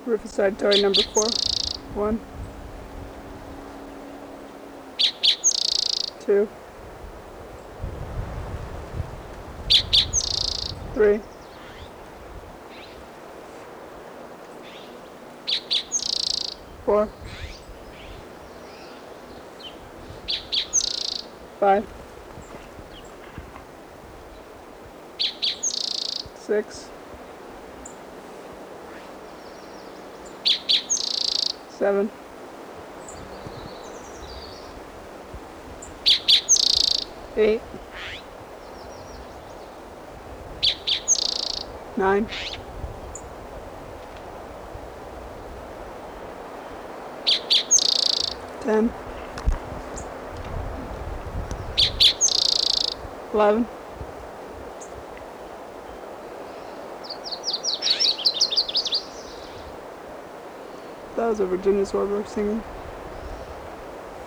Riverside toy number 4. 1, 2, 3, 4, 5, 6, 7, 8, 9, 10, 11, 12. That was a Virginia Swarbrick singing.